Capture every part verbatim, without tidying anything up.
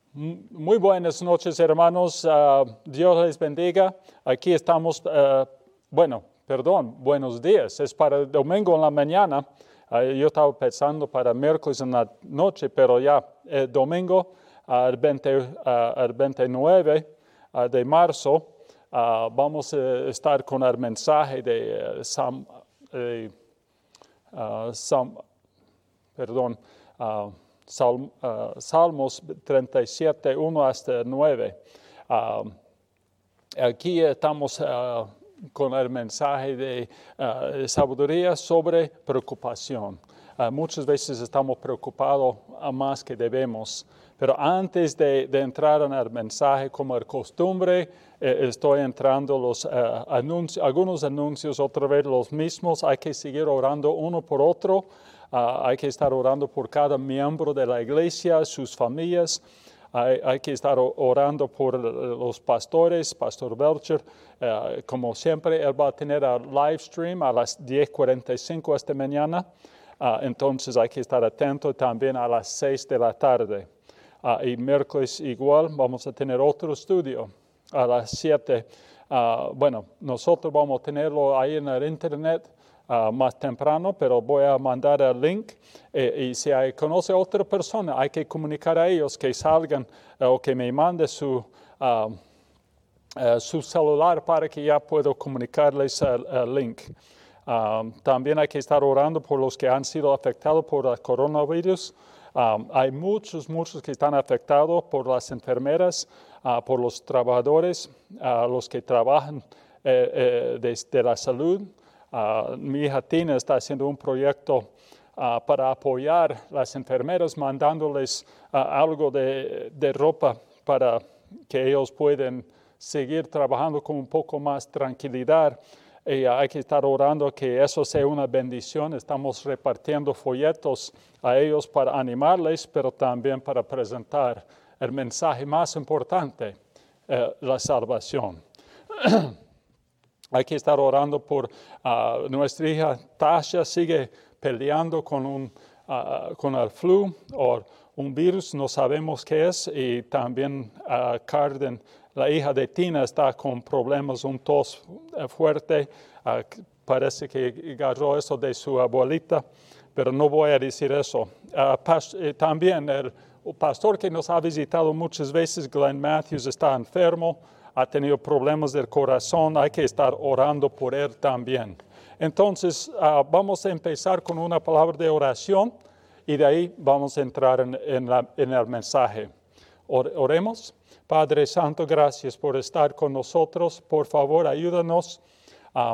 Muy buenas noches, hermanos. Uh, Dios les bendiga. Aquí estamos, uh, bueno, perdón, buenos días. Es para el domingo en la mañana. Uh, yo estaba pensando para miércoles en la noche, pero ya el domingo, uh, el, veinte, uh, el veintinueve uh, de marzo, uh, vamos a estar con el mensaje de uh, Sam, uh, Sam, perdón, uh, Salm, uh, Salmos treinta y siete, uno hasta nueve. Uh, aquí estamos uh, con el mensaje de uh, sabiduría sobre preocupación. Uh, muchas veces estamos preocupados a más que debemos. Pero antes de, de entrar en el mensaje, como de costumbre, eh, estoy entrando los uh, anuncios, algunos anuncios, otra vez los mismos. Hay que seguir orando uno por otro. Uh, hay que estar orando por cada miembro de la iglesia, sus familias. Hay, hay que estar orando por los pastores, Pastor Belcher. Uh, como siempre, él va a tener el live stream a las diez cuarenta y cinco esta mañana. Uh, entonces hay que estar atento también a las seis de la tarde. Uh, y miércoles igual vamos a tener otro estudio a las siete. Uh, bueno, nosotros vamos a tenerlo ahí en el internet. Uh, más temprano, pero voy a mandar el link eh, y si hay, conoce a otra persona, hay que comunicar a ellos que salgan uh, o que me mande su, uh, uh, su celular para que ya pueda comunicarles el, el link. Um, también hay que estar orando por los que han sido afectados por el coronavirus. Um, hay muchos, muchos que están afectados por las enfermeras, uh, por los trabajadores, uh, los que trabajan eh, eh, de la salud. Uh, mi hija Tina está haciendo un proyecto uh, para apoyar a las enfermeras, mandándoles uh, algo de, de ropa para que ellos puedan seguir trabajando con un poco más tranquilidad. Y uh, hay que estar orando que eso sea una bendición. Estamos repartiendo folletos a ellos para animarles, pero también para presentar el mensaje más importante, uh, la salvación. Hay que estar orando por uh, nuestra hija Tasha, sigue peleando con, un, uh, con el flu o un virus, no sabemos qué es. Y también uh, Carden, la hija de Tina, está con problemas, un tos fuerte. Uh, parece que agarró eso de su abuelita, pero no voy a decir eso. Uh, pas- eh, también el, el pastor que nos ha visitado muchas veces, Glenn Matthews, está enfermo. Ha tenido problemas del corazón, hay que estar orando por él también. Entonces, uh, vamos a empezar con una palabra de oración y de ahí vamos a entrar en, en, la, en el mensaje. Or, oremos. Padre Santo, gracias por estar con nosotros. Por favor, ayúdanos a,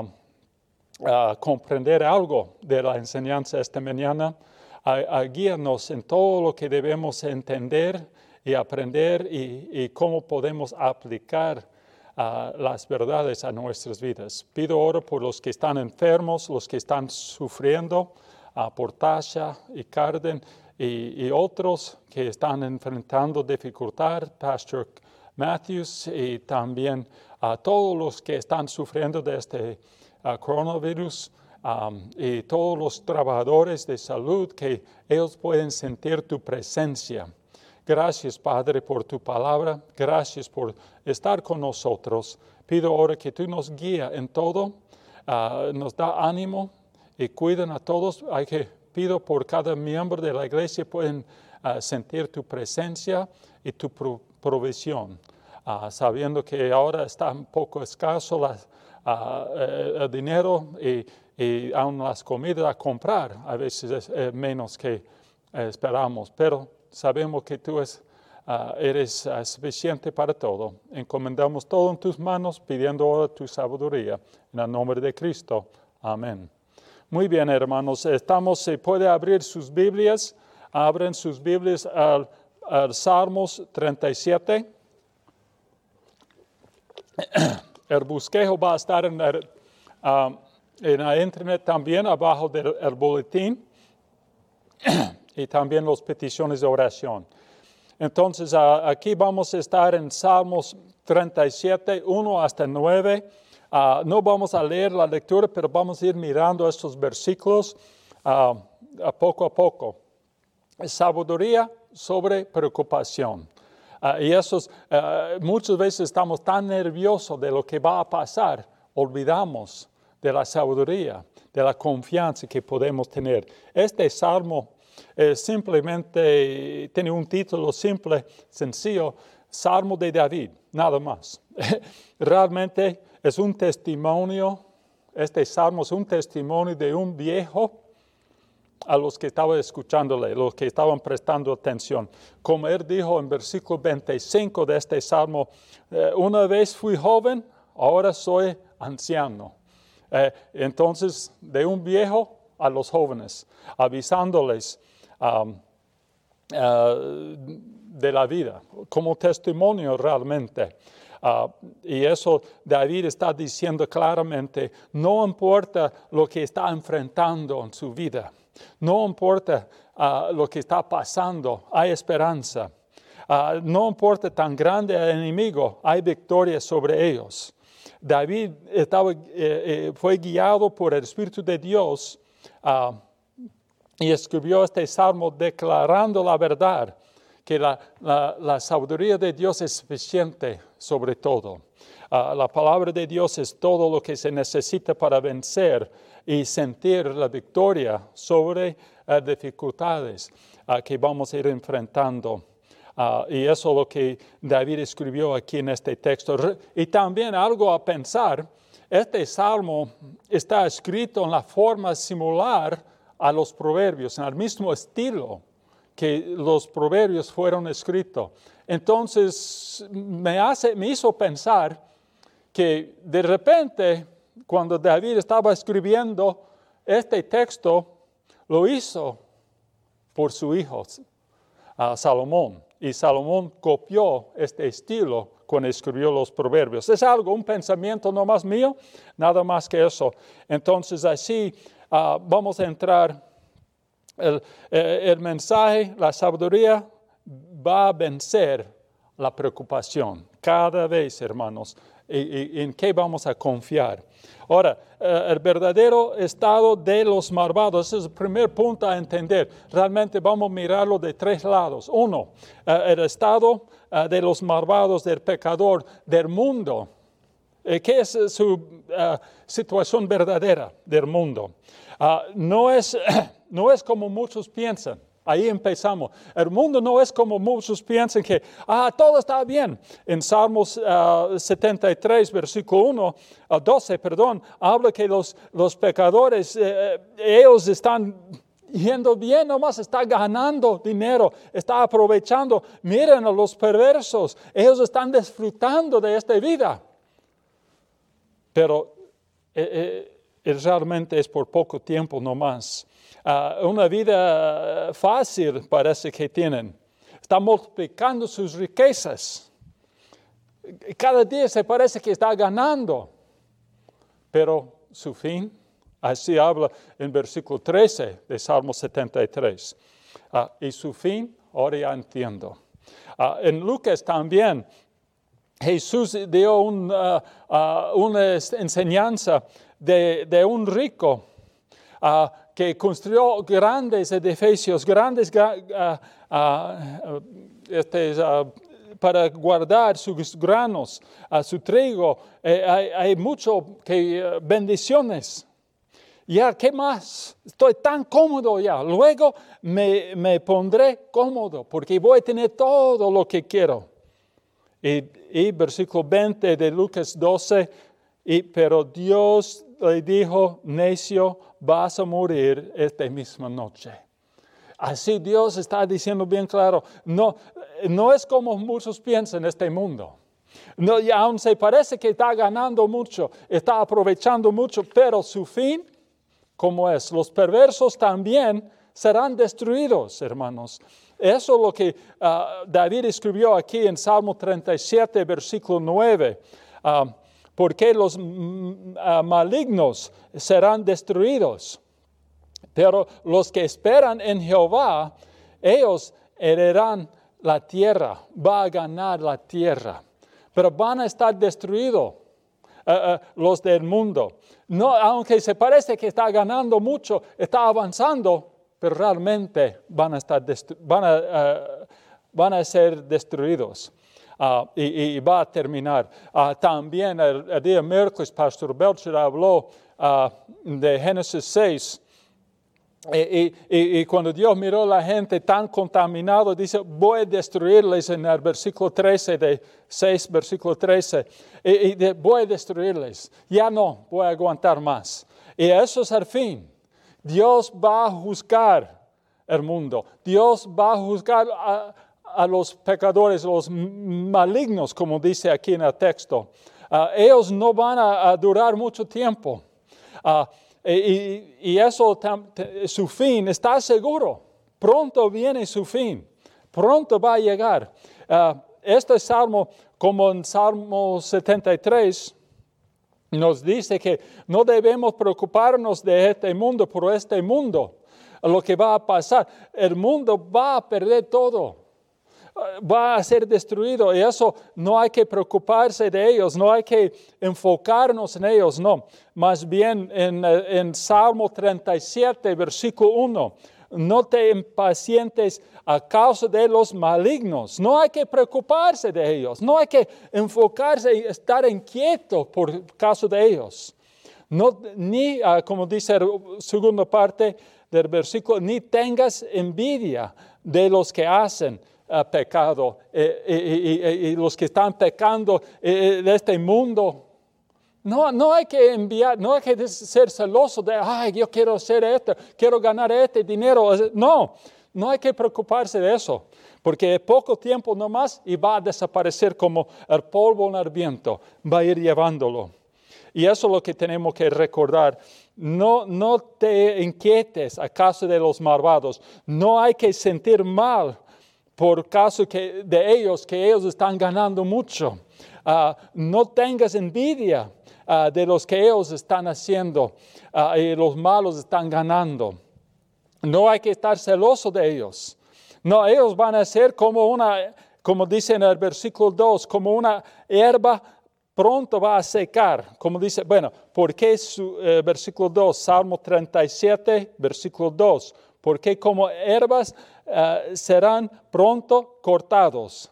a comprender algo de la enseñanza esta mañana, a, a guiarnos en todo lo que debemos entender y aprender y, y cómo podemos aplicar uh, las verdades a nuestras vidas. Pido ahora por los que están enfermos, los que están sufriendo, uh, por Tasha y Carden y, y otros que están enfrentando dificultad, Pastor Matthews, y también a uh, todos los que están sufriendo de este uh, coronavirus. Um, y todos los trabajadores de salud, que ellos pueden sentir tu presencia. Gracias, Padre, por tu palabra. Gracias por estar con nosotros. Pido ahora que tú nos guíes en todo, uh, nos da ánimo y cuiden a todos. Hay que, pido por cada miembro de la iglesia pueden uh, sentir tu presencia y tu pro- provisión. Uh, sabiendo que ahora está un poco escaso la, uh, el dinero y, y aún las comidas a comprar. A veces es eh, menos que eh, esperamos, pero sabemos que tú es, uh, eres uh, suficiente para todo. Encomendamos todo en tus manos, pidiendo ahora tu sabiduría. En el nombre de Cristo. Amén. Muy bien, hermanos. Estamos, se puede abrir sus Biblias. Abren sus Biblias al, al Salmos treinta y siete. El bosquejo va a estar en el, um, en la internet también, abajo del el boletín. Y también las peticiones de oración. Entonces, uh, aquí vamos a estar en Salmos treinta y siete, uno hasta nueve. Uh, no vamos a leer la lectura, pero vamos a ir mirando estos versículos uh, a poco a poco. Sabiduría sobre preocupación. Uh, y esos, uh, muchas veces estamos tan nerviosos de lo que va a pasar, olvidamos de la sabiduría, de la confianza que podemos tener. Este salmo eh, simplemente tiene un título simple, sencillo, Salmo de David, nada más. Realmente es un testimonio, este salmo es un testimonio de un viejo a los que estaban escuchándole, los que estaban prestando atención. Como él dijo en versículo veinticinco de este salmo, eh, una vez fui joven, ahora soy anciano. Eh, entonces, de un viejo a los jóvenes, avisándoles um, uh, de la vida, como testimonio realmente. Uh, y eso David está diciendo claramente, no importa lo que está enfrentando en su vida, no importa uh, lo que está pasando, hay esperanza. Uh, no importa tan grande el enemigo, hay victoria sobre ellos. David estaba, eh, eh, fue guiado por el Espíritu de Dios uh, y escribió este salmo declarando la verdad, que la, la, la sabiduría de Dios es suficiente sobre todo. Uh, la palabra de Dios es todo lo que se necesita para vencer y sentir la victoria sobre uh, dificultades uh, que vamos a ir enfrentando. Uh, y eso es lo que David escribió aquí en este texto. Y también algo a pensar, este salmo está escrito en la forma similar a los proverbios, en el mismo estilo que los proverbios fueron escritos. Entonces me, hace, me hizo pensar que de repente, cuando David estaba escribiendo este texto, lo hizo por su hijo, uh, Salomón. Y Salomón copió este estilo cuando escribió los proverbios. Es algo, un pensamiento no más mío, nada más que eso. Entonces así uh, vamos a entrar. El, el mensaje, la sabiduría va a vencer la preocupación cada vez, hermanos. ¿Y, y, en qué vamos a confiar? Ahora, eh, el verdadero estado de los malvados, ese es el primer punto a entender. Realmente vamos a mirarlo de tres lados. Uno, eh, el estado eh, de los malvados, del pecador, del mundo. Eh, ¿Qué es su uh, situación verdadera del mundo? Uh, no es, no es como muchos piensan. Ahí empezamos. El mundo no es como muchos piensan que, ah, todo está bien. En Salmos uh, setenta y tres, versículo uno, uh, doce, perdón, habla que los, los pecadores, eh, ellos están yendo bien, nomás está ganando dinero, está aprovechando. Miren a los perversos, ellos están disfrutando de esta vida. Pero eh, eh, realmente es por poco tiempo nomás. Uh, una vida fácil parece que tienen. Están multiplicando sus riquezas. Cada día se parece que está ganando. Pero su fin, así habla en versículo trece de Salmo setenta y tres. Uh, y su fin, ahora ya entiendo. Uh, en Lucas también, Jesús dio un, uh, uh, una enseñanza de, de un rico uh, que construyó grandes edificios, grandes uh, uh, este, uh, para guardar sus granos, uh, su trigo. Eh, hay, hay mucho que uh, bendiciones. Ya, ¿qué más? Estoy tan cómodo ya. Luego me, me pondré cómodo porque voy a tener todo lo que quiero. Y, y versículo veinte de Lucas doce, y, pero Dios le dijo, necio, vas a morir esta misma noche. Así Dios está diciendo bien claro, no, no es como muchos piensan en este mundo. No, y aún se parece que está ganando mucho, está aprovechando mucho, pero su fin, ¿cómo es? Los perversos también serán destruidos, hermanos. Eso es lo que uh, David escribió aquí en Salmo treinta y siete, versículo nueve. Uh, porque los uh, malignos serán destruidos, pero los que esperan en Jehová, ellos heredarán la tierra, va a ganar la tierra, pero van a estar destruidos uh, uh, los del mundo. No, aunque se parece que está ganando mucho, está avanzando, pero realmente van a, estar destru- van a uh, van a ser destruidos. Uh, y, y va a terminar. Uh, también el, el día miércoles, Pastor Belcher habló uh, de Génesis seis. Y, y, y cuando Dios miró a la gente tan contaminada, dice, voy a destruirles en el versículo trece, de seis, versículo trece. Y, y de, voy a destruirles. Ya no voy a aguantar más. Y eso es el fin. Dios va a juzgar el mundo. Dios va a juzgar a, a los pecadores, los malignos, como dice aquí en el texto. Uh, ellos no van a, a durar mucho tiempo. Uh, y, y eso, su fin está seguro. Pronto viene su fin. Pronto va a llegar. Uh, este salmo, como en Salmo setenta y tres, nos dice que no debemos preocuparnos de este mundo, por este mundo, lo que va a pasar. El mundo va a perder todo. Va a ser destruido y eso no hay que preocuparse de ellos, no hay que enfocarnos en ellos, no. Más bien en, en Salmo treinta y siete, versículo uno, no te impacientes a causa de los malignos, no hay que preocuparse de ellos, no hay que enfocarse y estar inquieto por causa de ellos. No, ni, uh, como dice la segunda parte del versículo, ni tengas envidia de los que hacen Uh, pecado eh, y, y, y, y los que están pecando eh, de este mundo. No, no hay que enviar, no hay que ser celoso de, ay, yo quiero hacer esto, quiero ganar este dinero. No, no hay que preocuparse de eso, porque poco tiempo nomás y va a desaparecer como el polvo en el viento, va a ir llevándolo. Y eso es lo que tenemos que recordar. No, no te inquietes a causa de los malvados. No hay que sentir mal por caso que de ellos, que ellos están ganando mucho. Uh, no tengas envidia uh, de los que ellos están haciendo uh, y los malos están ganando. No hay que estar celoso de ellos. No, ellos van a ser como una, como dice en el versículo dos, como una hierba pronto va a secar. Como dice, bueno, ¿por qué su, eh, versículo dos? Salmo treinta y siete, versículo dos. Porque como hierbas uh, serán pronto cortados,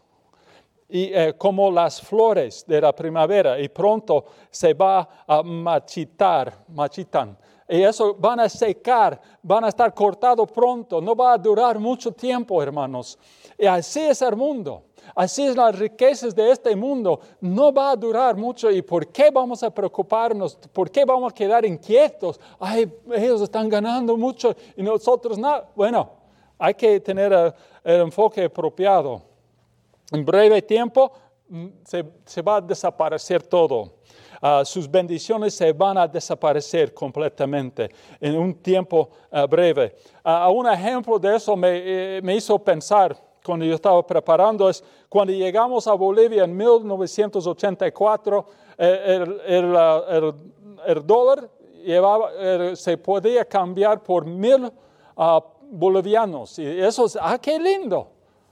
y uh, como las flores de la primavera, y pronto se va a marchitar, marchitan. Y eso van a secar, van a estar cortados pronto, no va a durar mucho tiempo, hermanos. Y así es el mundo, así es las riquezas de este mundo, no va a durar mucho. ¿Y por qué vamos a preocuparnos? ¿Por qué vamos a quedar inquietos? Ay, ellos están ganando mucho y nosotros no. Bueno, hay que tener el, el enfoque apropiado. En breve tiempo se, se va a desaparecer todo. Uh, sus bendiciones se van a desaparecer completamente en un tiempo uh, breve. Uh, un ejemplo de eso me, eh, me hizo pensar cuando yo estaba preparando, es cuando llegamos a Bolivia en mil novecientos ochenta y cuatro, eh, el, el, uh, el, el dólar llevaba, eh, se podía cambiar por mil uh, bolivianos. Y eso es, ah, qué lindo.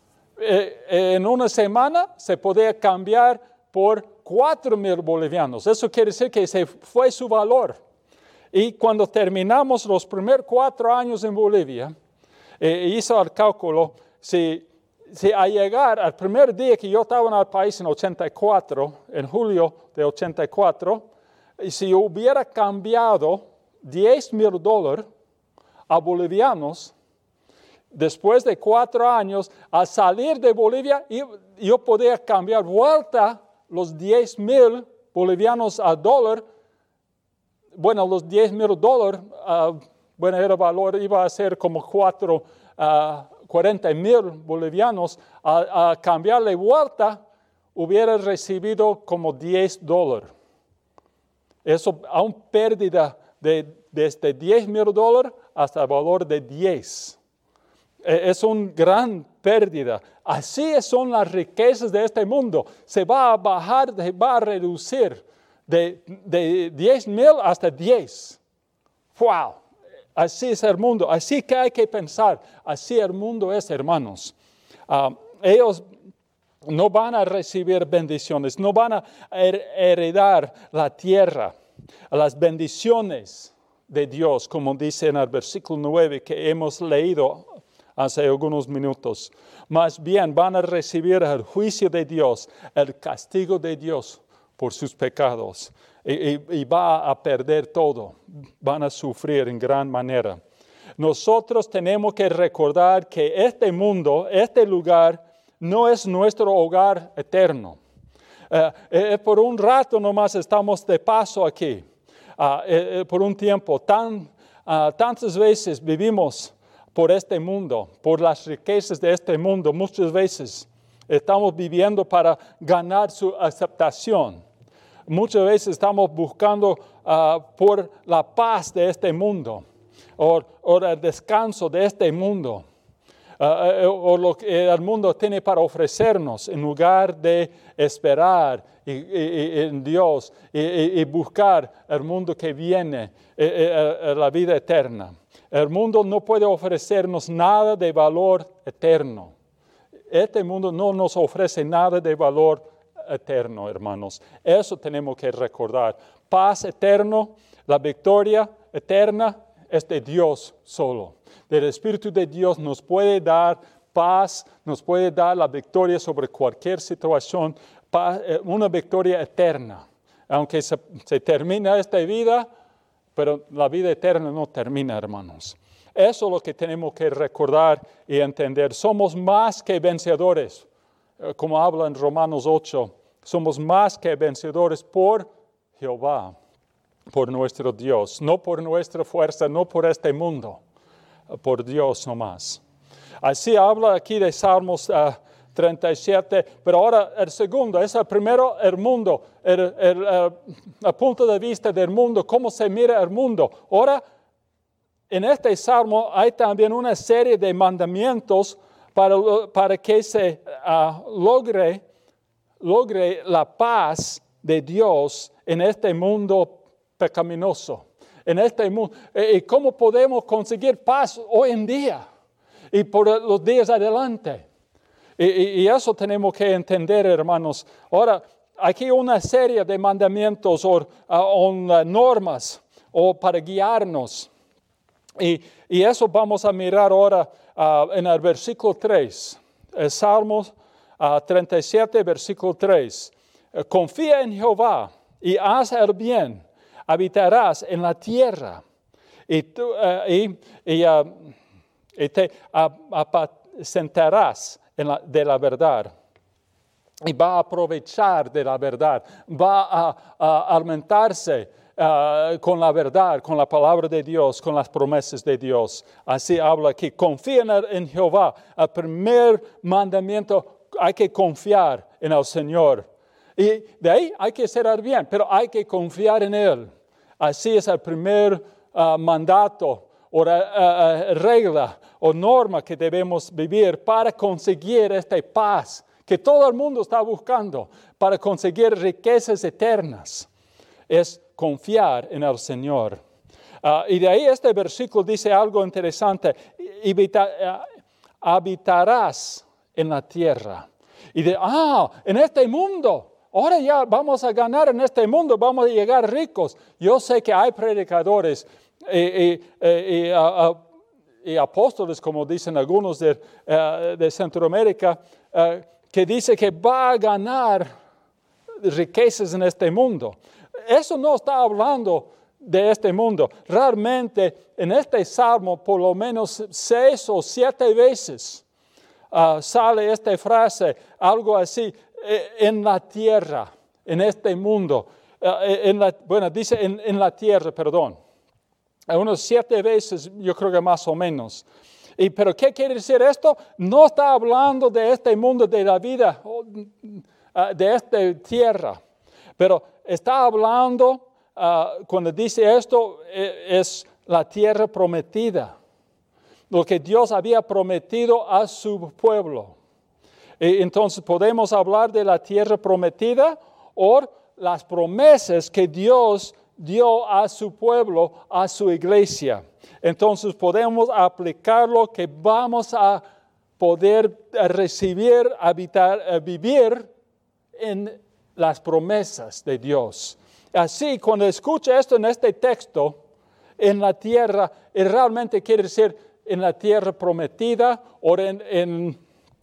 Eh, en una semana se podía cambiar por cuatro mil bolivianos. Eso quiere decir que se fue su valor. Y cuando terminamos los primeros cuatro años en Bolivia, eh, hizo el cálculo, si, si al llegar al primer día que yo estaba en el país en ochenta y cuatro, en julio de ochenta y cuatro, y si hubiera cambiado diez mil dólares a bolivianos, después de cuatro años, al salir de Bolivia, yo podía cambiar vuelta los diez mil bolivianos a dólar. Bueno, los diez mil dólares, uh, bueno, el valor iba a ser como cuatro, uh, cuarenta mil bolivianos. A, a cambiarle vuelta, hubiera recibido como diez dólares. Eso, aún pérdida de, desde diez mil dólares hasta el valor de diez. Es una gran pérdida. Así son las riquezas de este mundo. Se va a bajar, se va a reducir de, de diez mil hasta diez. ¡Wow! Así es el mundo. Así que hay que pensar. Así el mundo es, hermanos. Uh, ellos no van a recibir bendiciones. No van a heredar la tierra. Las bendiciones de Dios, como dice en el versículo nueve que hemos leído hace algunos minutos. Más bien van a recibir el juicio de Dios, el castigo de Dios por sus pecados. Y, y, y va a perder todo. Van a sufrir en gran manera. Nosotros tenemos que recordar que este mundo, este lugar, no es nuestro hogar eterno. Uh, eh, por un rato nomás estamos de paso aquí. Uh, eh, por un tiempo. Tan, uh, tantas veces vivimos por este mundo, por las riquezas de este mundo. Muchas veces estamos viviendo para ganar su aceptación. Muchas veces estamos buscando uh, por la paz de este mundo o, o el descanso de este mundo. Uh, o lo que el mundo tiene para ofrecernos en lugar de esperar y, y, y, en Dios y, y, y buscar el mundo que viene, y, y, la vida eterna. El mundo no puede ofrecernos nada de valor eterno. Este mundo no nos ofrece nada de valor eterno, hermanos. Eso tenemos que recordar. Paz eterno, la victoria eterna es de Dios solo. El Espíritu de Dios nos puede dar paz, nos puede dar la victoria sobre cualquier situación, paz, una victoria eterna. Aunque se, se termina esta vida, pero la vida eterna no termina, hermanos. Eso es lo que tenemos que recordar y entender. Somos más que vencedores, como habla en Romanos ocho. Somos más que vencedores por Jehová, por nuestro Dios, no por nuestra fuerza, no por este mundo. Por Dios nomás. Así habla aquí de Salmos uh, treinta y siete, pero ahora el segundo, es el primero, el mundo, el, el, el, el punto de vista del mundo, cómo se mira el mundo. Ahora, en este Salmo hay también una serie de mandamientos para, para que se uh, logre, logre la paz de Dios en este mundo pecaminoso. En este mundo, y cómo podemos conseguir paz hoy en día y por los días adelante. Y, y, y eso tenemos que entender, hermanos. Ahora, aquí una serie de mandamientos o uh, uh, normas o para guiarnos. Y, y eso vamos a mirar ahora uh, en el versículo tres. El Salmo uh, treinta y siete, versículo tres. Confía en Jehová y haz el bien. Habitarás en la tierra y, tú, uh, y, y, uh, y te apacentarás en la, de la verdad. Y va a aprovechar de la verdad. Va a, a alimentarse uh, con la verdad, con la palabra de Dios, con las promesas de Dios. Así habla aquí. Confía en, en Jehová. El primer mandamiento, hay que confiar en el Señor. Y de ahí hay que hacer bien, pero hay que confiar en Él. Así es el primer uh, mandato o uh, uh, regla o norma que debemos vivir para conseguir esta paz que todo el mundo está buscando, para conseguir riquezas eternas. Es confiar en el Señor. Uh, y de ahí este versículo dice algo interesante. Habita, uh, habitarás en la tierra. Y de, ah, en este mundo. Ahora ya vamos a ganar en este mundo, vamos a llegar ricos. Yo sé que hay predicadores y, y, y, uh, y apóstoles, como dicen algunos de, uh, de Centroamérica, uh, que dicen que va a ganar riquezas en este mundo. Eso no está hablando de este mundo. Realmente en este salmo por lo menos seis o siete veces uh, sale esta frase, algo así. En la tierra, en este mundo, en la, bueno, dice en, en la tierra, perdón, unos siete veces, yo creo que más o menos. Y, ¿pero qué quiere decir esto? No está hablando de este mundo, de la vida, de esta tierra, pero está hablando, uh, cuando dice esto, es la tierra prometida, lo que Dios había prometido a su pueblo. Entonces podemos hablar de la tierra prometida o las promesas que Dios dio a su pueblo, a su iglesia. Entonces podemos aplicar lo que vamos a poder recibir, habitar, vivir en las promesas de Dios. Así, cuando escucha esto en este texto, en la tierra, realmente quiere decir en la tierra prometida o en, en,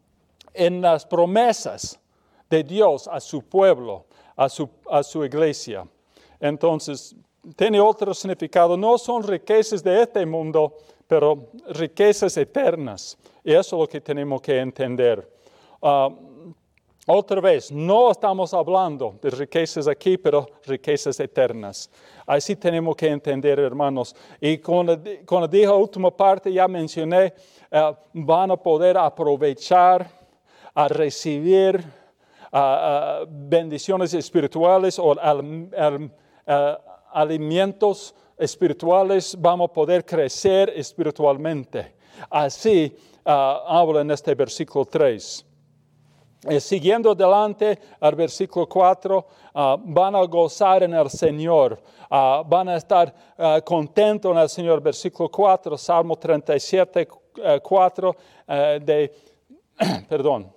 en las promesas de Dios a su pueblo, a su, a su iglesia. Entonces, tiene otro significado. No son riquezas de este mundo, pero riquezas eternas. Y eso es lo que tenemos que entender. Uh, otra vez, no estamos hablando de riquezas aquí, pero riquezas eternas. Así tenemos que entender, hermanos. Y cuando, cuando dije la última parte, ya mencioné, uh, van a poder aprovechar, a recibir uh, uh, bendiciones espirituales o al, al, uh, alimentos espirituales, vamos a poder crecer espiritualmente. Así uh, habla en este versículo tres. Eh, siguiendo adelante al versículo cuatro, uh, van a gozar en el Señor, uh, van a estar uh, contentos en el Señor. Versículo cuatro, Salmo treinta y siete, cuatro, uh, de, perdón,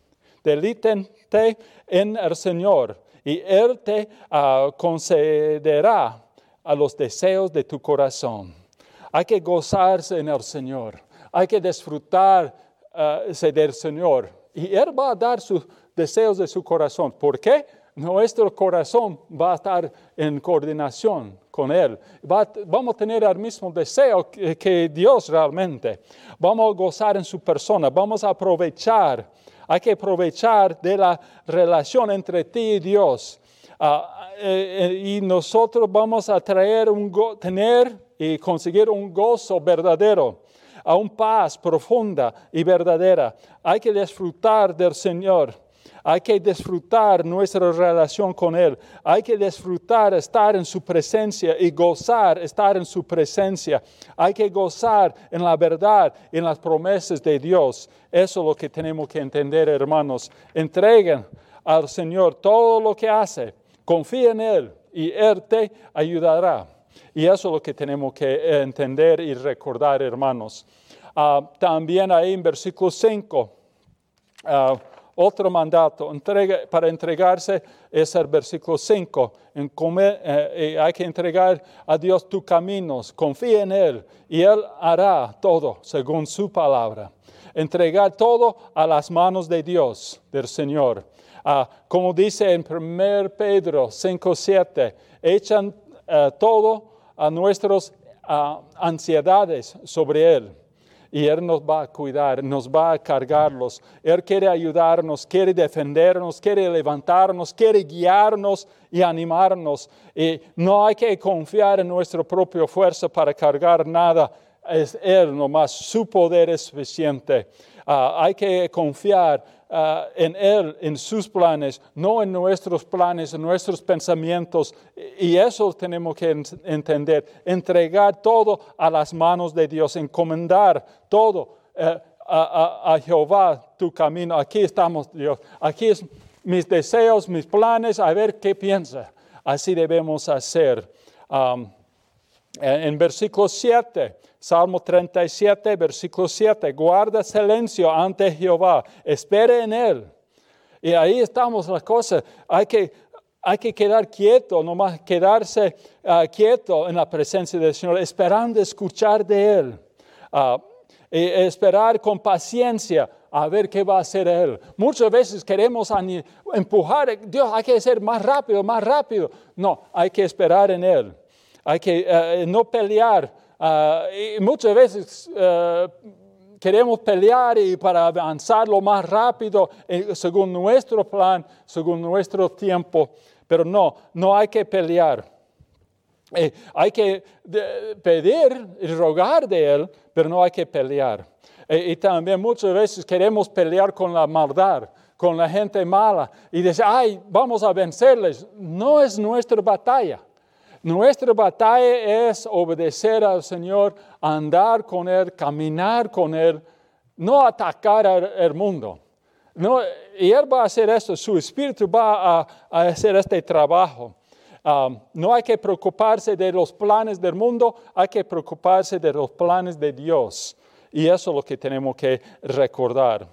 delítente en el Señor y Él te uh, concederá a los deseos de tu corazón. Hay que gozarse en el Señor, hay que disfrutar uh, del Señor. Y Él va a dar sus deseos de su corazón. ¿Por qué? Nuestro corazón va a estar en coordinación con Él. Va a, vamos a tener el mismo deseo que, que Dios realmente. Vamos a gozar en su persona. Vamos a aprovechar. Hay que aprovechar de la relación entre ti y Dios. Uh, eh, y nosotros vamos a traer un go- tener y conseguir un gozo verdadero, a una paz profunda y verdadera. Hay que disfrutar del Señor. Hay que disfrutar nuestra relación con Él. Hay que disfrutar estar en su presencia y gozar estar en su presencia. Hay que gozar en la verdad, en las promesas de Dios. Eso es lo que tenemos que entender, hermanos. Entreguen al Señor todo lo que hace. Confía en Él y Él te ayudará. Y eso es lo que tenemos que entender y recordar, hermanos. Uh, también ahí en versículo cinco, uh, otro mandato entrega, para entregarse es el versículo cinco. En comer, eh, hay que entregar a Dios tus caminos, confía en Él y Él hará todo según su palabra. Entregar todo a las manos de Dios, del Señor. Uh, como dice en primero Pedro cinco siete, echan uh, todo a nuestras uh, ansiedades sobre Él. Y Él nos va a cuidar, nos va a cargarlos. Él quiere ayudarnos, quiere defendernos, quiere levantarnos, quiere guiarnos y animarnos. Y no hay que confiar en nuestra propia fuerza para cargar nada. Es Él nomás, su poder es suficiente. Uh, hay que confiar uh, en Él, en sus planes, no en nuestros planes, en nuestros pensamientos. Y eso tenemos que en- entender. Entregar todo a las manos de Dios, encomendar todo uh, a, a, a Jehová tu camino. Aquí estamos, Dios. Aquí es mis deseos, mis planes, a ver qué piensa. Así debemos hacer. Um, en, en versículo siete. Salmo treinta y siete, versículo siete. Guarda silencio ante Jehová. Espere en Él. Y ahí estamos las cosas. Hay que, hay que quedar quieto, nomás quedarse uh, quieto en la presencia del Señor, esperando escuchar de Él. Uh, y esperar con paciencia a ver qué va a hacer Él. Muchas veces queremos empujar. Dios, hay que ser más rápido, más rápido. No, hay que esperar en Él. Hay que uh, no pelear. Uh, y muchas veces uh, queremos pelear y para avanzar lo más rápido eh, según nuestro plan, según nuestro tiempo. Pero no, no hay que pelear. Eh, hay que de, pedir y rogar de Él, pero no hay que pelear. Eh, y también muchas veces queremos pelear con la maldad, con la gente mala. Y decir, ay, vamos a vencerles. No es nuestra batalla. Nuestra batalla es obedecer al Señor, andar con Él, caminar con Él, no atacar al mundo. No, y Él va a hacer esto, su Espíritu va a, a hacer este trabajo. Um, no hay que preocuparse de los planes del mundo, hay que preocuparse de los planes de Dios. Y eso es lo que tenemos que recordar.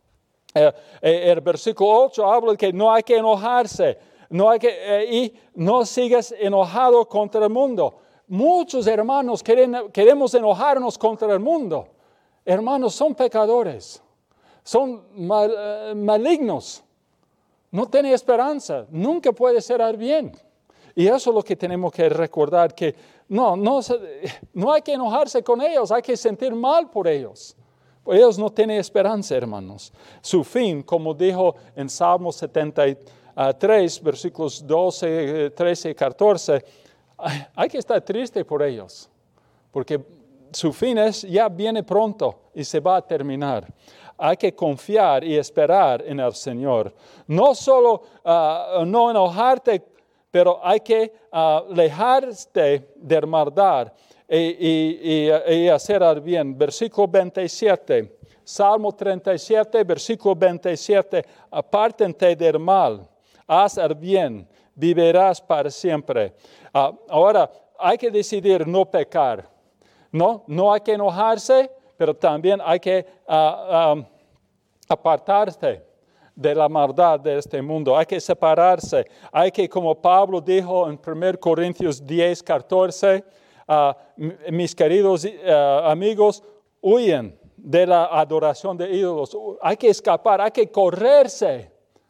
Eh, eh, el versículo ocho habla de que no hay que enojarse. No hay que, eh, y no sigas enojado contra el mundo. Muchos hermanos quieren, queremos enojarnos contra el mundo. Hermanos, son pecadores. Son mal, uh, malignos. No tiene esperanza. Nunca puede ser bien. Y eso es lo que tenemos que recordar, que no, no, no hay que enojarse con ellos, hay que sentir mal por ellos. Ellos no tienen esperanza, hermanos. Su fin, como dijo en Salmo setenta y tres, versículos doce, trece y catorce, hay que estar triste por ellos, porque su fin es, ya viene pronto y se va a terminar. Hay que confiar y esperar en el Señor. No solo uh, no enojarte, pero hay que uh, alejarte de maldad y, y, y, y hacer el bien. Versículo veintisiete, Salmo treinta y siete, versículo veintisiete. Apártate del mal, haz el bien, vivirás para siempre. Uh, ahora, hay que decidir no pecar. No, no hay que enojarse, pero también hay que uh, um, apartarse de la maldad de este mundo. Hay que separarse. Hay que, como Pablo dijo en primera Corintios diez, catorce, uh, mis queridos uh, amigos, huyen de la adoración de ídolos. Hay que escapar, hay que correrse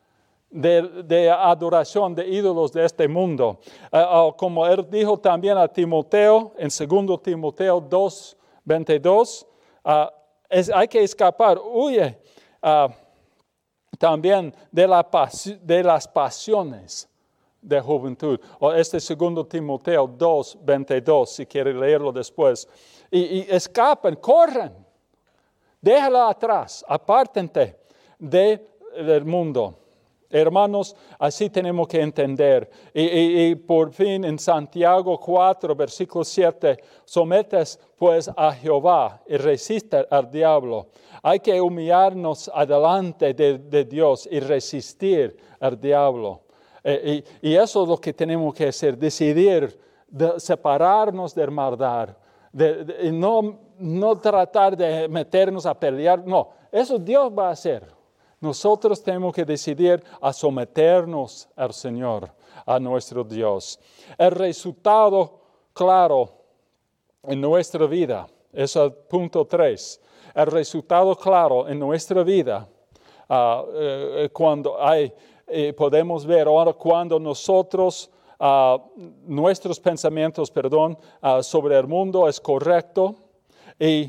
de, de adoración de ídolos de este mundo. Uh, uh, como él dijo también a Timoteo, en segundo Timoteo dos, veintidós, uh, es, hay que escapar, huye uh, también de, la pas- de las pasiones de juventud. O este segundo Timoteo dos, veintidós, si quiere leerlo después. Y, y escapen, corran, déjala atrás, apártense de, del mundo. Hermanos, así tenemos que entender. Y, y, y por fin en Santiago cuatro, versículo siete, sometes pues a Jehová y resiste al diablo. Hay que humillarnos adelante de, de Dios y resistir al diablo. Eh, y, y eso es lo que tenemos que hacer, decidir de separarnos de maldad, de, de, y no, no tratar de meternos a pelear. No, eso Dios va a hacer. Nosotros tenemos que decidir a someternos al Señor, a nuestro Dios. El resultado claro en nuestra vida es el punto tres. El resultado claro en nuestra vida, uh, uh, cuando hay, eh, podemos ver ahora cuando nosotros, uh, nuestros pensamientos, perdón, uh, sobre el mundo es correcto y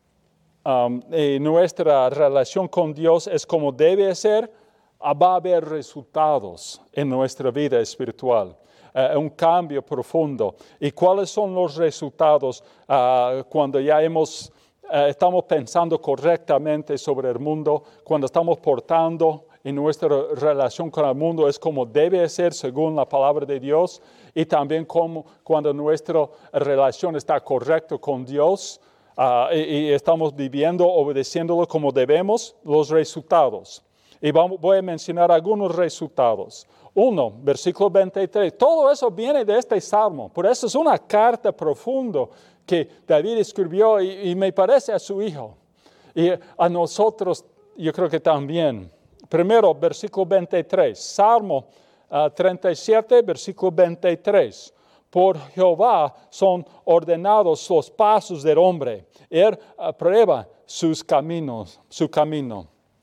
Um, y nuestra relación con Dios es como debe ser, va a haber resultados en nuestra vida espiritual, uh, un cambio profundo. ¿Y cuáles son los resultados uh, cuando ya hemos, uh, estamos pensando correctamente sobre el mundo, cuando estamos portando en nuestra relación con el mundo es como debe ser según la palabra de Dios, y también como cuando nuestra relación está correcta con Dios, Uh, y, y estamos viviendo, obedeciéndolo como debemos, los resultados. Y vamos, voy a mencionar algunos resultados. Uno, versículo veintitrés. Todo eso viene de este salmo. Por eso es una carta profunda que David escribió y, y me parece a su hijo. Y a nosotros, yo creo que también. Primero, versículo veintitrés. Salmo uh, treinta y siete, versículo veintitrés. Por Jehová son ordenados los pasos del hombre. Él aprueba sus caminos, su camino.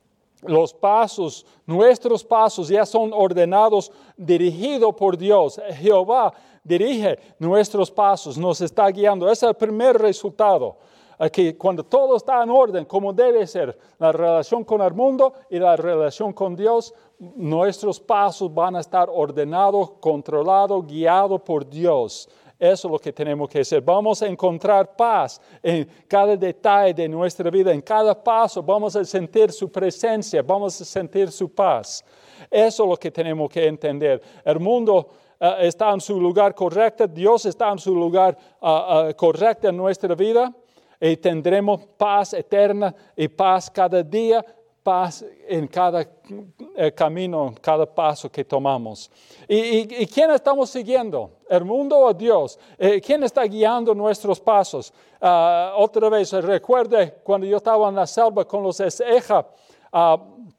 Los pasos, nuestros pasos ya son ordenados, dirigidos por Dios. Jehová dirige nuestros pasos, nos está guiando. Ese es el primer resultado. Que cuando todo está en orden, como debe ser, la relación con el mundo y la relación con Dios, nuestros pasos van a estar ordenados, controlados, guiados por Dios. Eso es lo que tenemos que hacer. Vamos a encontrar paz en cada detalle de nuestra vida. En cada paso vamos a sentir su presencia, vamos a sentir su paz. Eso es lo que tenemos que entender. El mundo uh, está en su lugar correcto, Dios está en su lugar uh, uh, correcto en nuestra vida. Y tendremos paz eterna y paz cada día, paz en cada eh, camino, cada paso que tomamos. ¿Y, y, y quién estamos siguiendo? ¿El mundo o Dios? Eh, ¿Quién está guiando nuestros pasos? Uh, otra vez, recuerde cuando yo estaba en la selva con los Eseja, uh,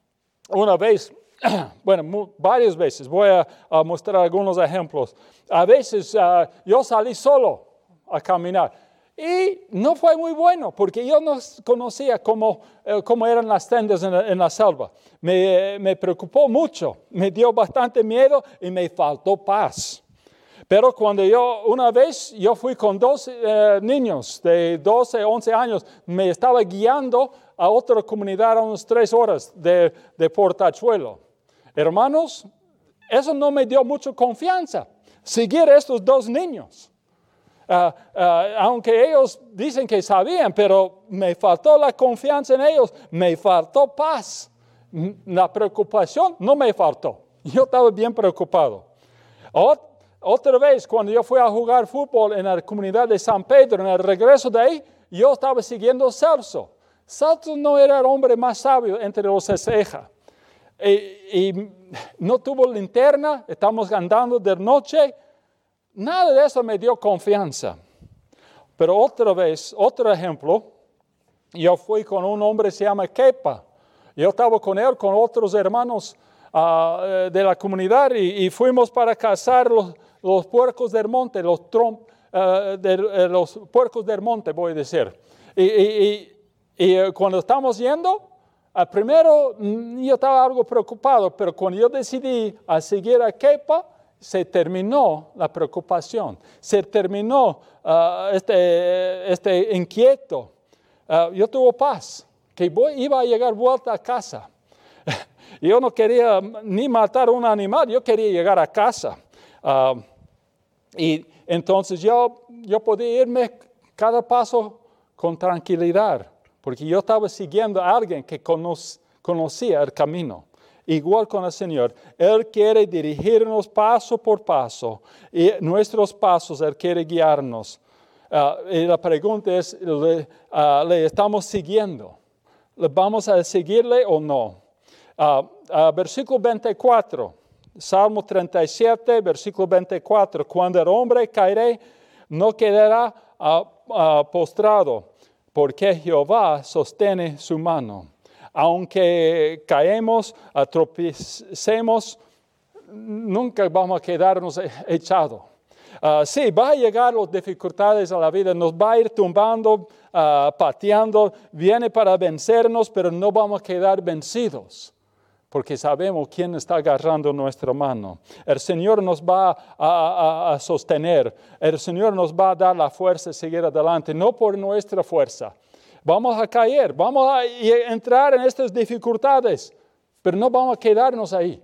una vez, bueno, mu- varias veces, voy a, a mostrar algunos ejemplos. A veces uh, yo salí solo a caminar. Y no fue muy bueno, porque yo no conocía cómo, eh, cómo eran las tiendas en la, en la selva. Me, me preocupó mucho, me dio bastante miedo y me faltó paz. Pero cuando yo, una vez, yo fui con dos eh, niños de doce, once años, me estaba guiando a otra comunidad a unas tres horas de, de Portachuelo. Hermanos, eso no me dio mucha confianza, seguir a estos dos niños. Uh, uh, aunque ellos dicen que sabían, pero me faltó la confianza en ellos, me faltó paz. La preocupación no me faltó. Yo estaba bien preocupado. Ot- otra vez, cuando yo fui a jugar fútbol en la comunidad de San Pedro, en el regreso de ahí, yo estaba siguiendo a Celso. Celso no era el hombre más sabio entre los Ceja. Y, y no tuvo linterna, estamos andando de noche. Nada de eso me dio confianza. Pero otra vez, otro ejemplo, yo fui con un hombre que se llama Kepa. Yo estaba con él, con otros hermanos uh, de la comunidad y, y fuimos para cazar los, los puercos del monte, los, trom, uh, de, uh, los puercos del monte, voy a decir. Y, y, y, y uh, cuando estamos yendo, uh, primero yo estaba algo preocupado, pero cuando yo decidí a seguir a Kepa, se terminó la preocupación, se terminó uh, este, este inquieto. Uh, yo tuve paz, que voy, iba a llegar vuelta a casa. Yo no quería ni matar un animal, yo quería llegar a casa. Uh, y entonces yo, yo podía irme cada paso con tranquilidad, porque yo estaba siguiendo a alguien que conoc, conocía el camino. Igual con el Señor, Él quiere dirigirnos paso por paso y nuestros pasos Él quiere guiarnos. Uh, y la pregunta es, ¿le, uh, ¿le estamos siguiendo? ¿Le vamos a seguirle o no? Uh, uh, versículo veinticuatro, Salmo treinta y siete, versículo veinticuatro. Cuando el hombre caerá, no quedará uh, uh, postrado, porque Jehová sostiene su mano. Aunque caemos, tropecemos, nunca vamos a quedarnos echados. Uh, sí, va a llegar las dificultades a la vida, nos va a ir tumbando, uh, pateando, viene para vencernos, pero no vamos a quedar vencidos, porque sabemos quién está agarrando nuestra mano. El Señor nos va a, a, a sostener, el Señor nos va a dar la fuerza de seguir adelante, no por nuestra fuerza. Vamos a caer, vamos a entrar en estas dificultades, pero no vamos a quedarnos ahí.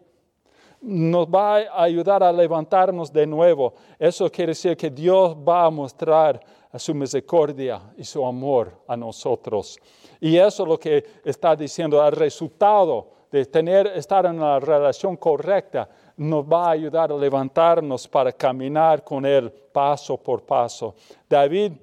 Nos va a ayudar a levantarnos de nuevo. Eso quiere decir que Dios va a mostrar su misericordia y su amor a nosotros. Y eso es lo que está diciendo, el resultado de tener, estar en la relación correcta, nos va a ayudar a levantarnos para caminar con Él paso por paso. David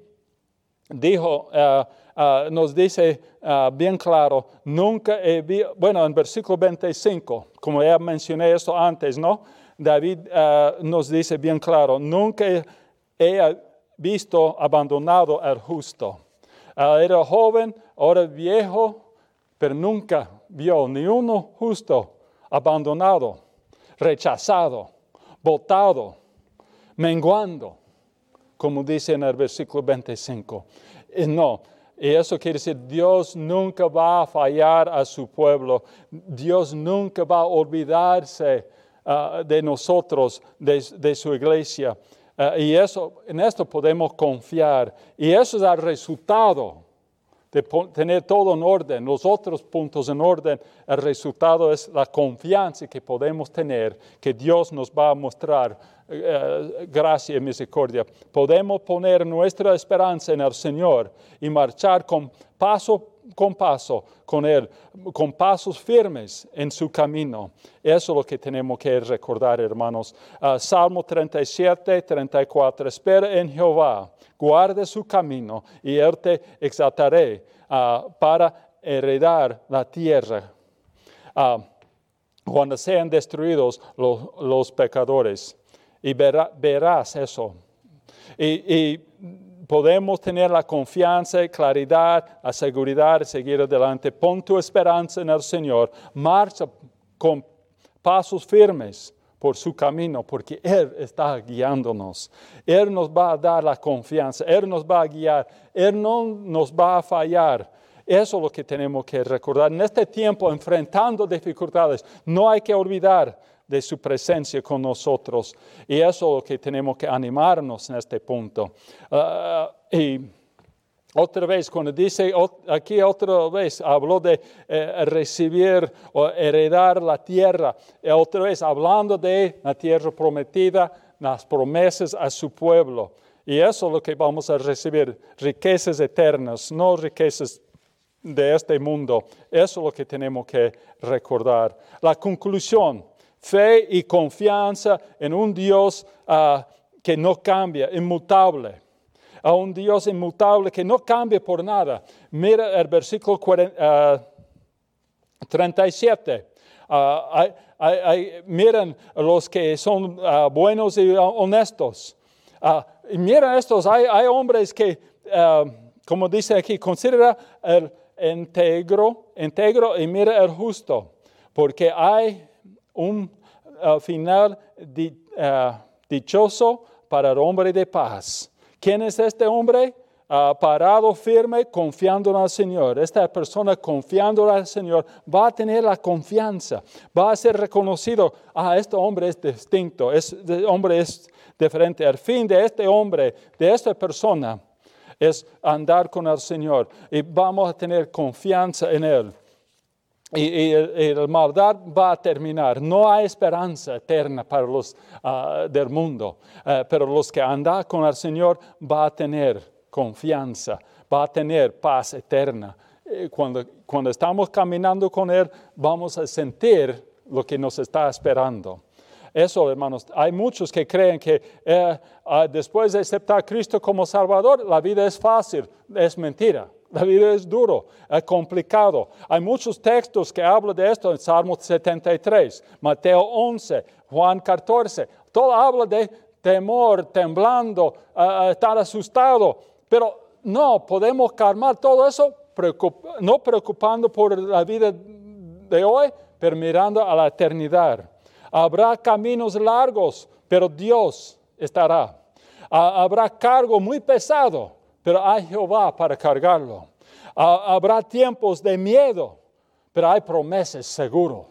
dijo, uh, uh, nos dice uh, bien claro, nunca he visto, bueno, en versículo veinticinco, como ya mencioné esto antes, ¿no? David uh, nos dice bien claro, nunca he, he visto abandonado al justo. Uh, era joven, ahora viejo, pero nunca vio ni uno justo abandonado, rechazado, botado, menguando, como dice en el versículo veinticinco. Y no, y eso quiere decir, Dios nunca va a fallar a su pueblo. Dios nunca va a olvidarse uh, de nosotros, de, de su iglesia. Uh, y eso, en esto podemos confiar. Y eso es el resultado de tener todo en orden, los otros puntos en orden. El resultado es la confianza que podemos tener, que Dios nos va a mostrar eh, gracia y misericordia. Podemos poner nuestra esperanza en el Señor y marchar con paso con paso con Él, con pasos firmes en su camino. Eso es lo que tenemos que recordar, hermanos. Uh, Salmo treinta y siete, treinta y cuatro. Espera en Jehová, guarda su camino y Él te exaltaré uh, para heredar la tierra. Uh, cuando sean destruidos los, los pecadores. Y verá, verás eso. Y, y podemos tener la confianza, claridad, la seguridad de seguir adelante. Pon tu esperanza en el Señor. Marcha con pasos firmes por su camino, porque Él está guiándonos. Él nos va a dar la confianza, Él nos va a guiar, Él no nos va a fallar. Eso es lo que tenemos que recordar. En este tiempo, enfrentando dificultades, no hay que olvidar de su presencia con nosotros. Y eso es lo que tenemos que animarnos en este punto. Uh, y otra vez, cuando dice, aquí otra vez, habló de eh, recibir o heredar la tierra. Y otra vez, hablando de la tierra prometida, las promesas a su pueblo. Y eso es lo que vamos a recibir, riquezas eternas, no riquezas de este mundo. Eso es lo que tenemos que recordar. La conclusión, fe y confianza en un Dios uh, que no cambia, inmutable. A un Dios inmutable que no cambia por nada. Mira el versículo cuarenta, uh, treinta y siete. Uh, hay, hay, hay, miren los que son uh, buenos y honestos. Uh, y miren estos, hay, hay hombres que, uh, como dice aquí, considera el íntegro, íntegro y mira el justo, porque hay un uh, final di, uh, dichoso para el hombre de paz. ¿Quién es este hombre? Uh, parado firme, confiando en el Señor. Esta persona confiando en el Señor va a tener la confianza, va a ser reconocido. Ah, este hombre es distinto, este hombre es diferente. El fin de este hombre, de esta persona, es andar con el Señor y vamos a tener confianza en Él. Y, y, y la maldad va a terminar. No hay esperanza eterna para los uh, del mundo, uh, pero los que andan con el Señor va a tener confianza, va a tener paz eterna. Y cuando, cuando estamos caminando con Él, vamos a sentir lo que nos está esperando. Eso, hermanos, hay muchos que creen que eh, uh, después de aceptar a Cristo como Salvador, la vida es fácil. Es mentira. La vida es duro, es complicado. Hay muchos textos que hablan de esto en Salmo setenta y tres, Mateo once, Juan catorce. Todo habla de temor, temblando, uh, estar asustado. Pero no, podemos calmar todo eso, preocup- no preocupando por la vida de hoy, pero mirando a la eternidad. Habrá caminos largos, pero Dios estará. Habrá cargo muy pesado, pero hay Jehová para cargarlo. Habrá tiempos de miedo, pero hay promesas seguras.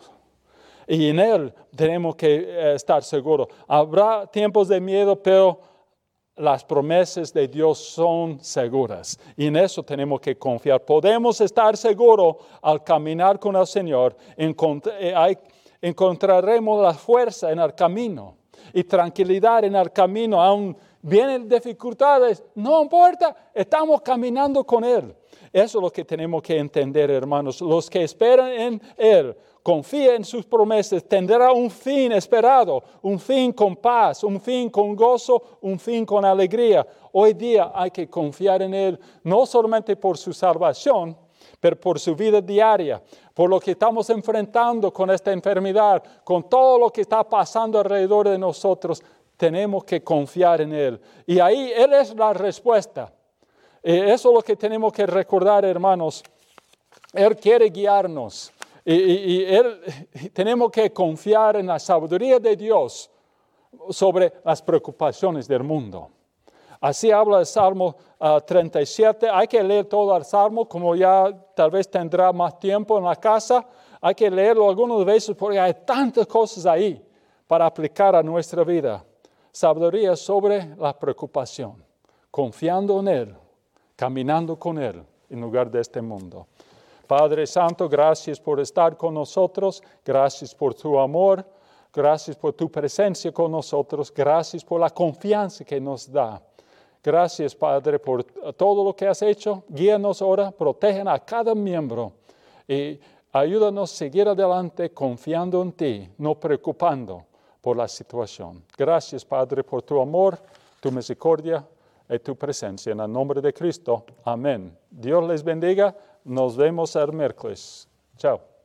Y en Él tenemos que estar seguros. Habrá tiempos de miedo, pero las promesas de Dios son seguras. Y en eso tenemos que confiar. Podemos estar seguros al caminar con el Señor. Encont- hay, encontraremos la fuerza en el camino y tranquilidad en el camino. Aún vienen dificultades, no importa, estamos caminando con Él. Eso es lo que tenemos que entender, hermanos. Los que esperan en Él, confían en sus promesas, tendrán un fin esperado, un fin con paz, un fin con gozo, un fin con alegría. Hoy día hay que confiar en Él, no solamente por su salvación, pero por su vida diaria, por lo que estamos enfrentando con esta enfermedad, con todo lo que está pasando alrededor de nosotros. Tenemos que confiar en Él. Y ahí Él es la respuesta. Y eso es lo que tenemos que recordar, hermanos. Él quiere guiarnos. Y, y, y él, tenemos que confiar en la sabiduría de Dios sobre las preocupaciones del mundo. Así habla el Salmo uh, treinta y siete. Hay que leer todo el Salmo, como ya tal vez tendrá más tiempo en la casa. Hay que leerlo algunas veces porque hay tantas cosas ahí para aplicar a nuestra vida. Sabiduría sobre la preocupación, confiando en Él, caminando con Él en lugar de este mundo. Padre Santo, gracias por estar con nosotros, gracias por tu amor, gracias por tu presencia con nosotros, gracias por la confianza que nos da. Gracias, Padre, por todo lo que has hecho. Guíanos ahora, protegen a cada miembro y ayúdanos a seguir adelante confiando en ti, no preocupando por la situación. Gracias, Padre, por tu amor, tu misericordia y tu presencia. En el nombre de Cristo, amén. Dios les bendiga. Nos vemos el miércoles. Chao.